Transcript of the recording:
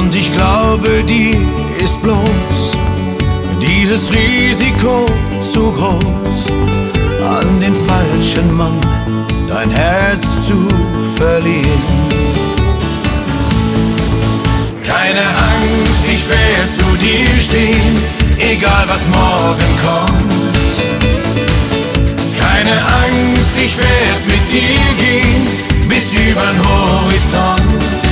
Und ich glaube, dir ist bloß dieses Risiko zu groß, an den falschen Mann dein Herz zu verlieren. Keine Angst, ich werde zu dir stehen, egal was morgen kommt. Keine Angst, ich werde mit dir gehen, bis übern Horizont.